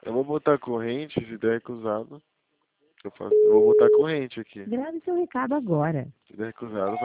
Eu vou botar corrente, se der recusado. Eu vou botar corrente aqui. Grave seu recado agora. Se der recusado,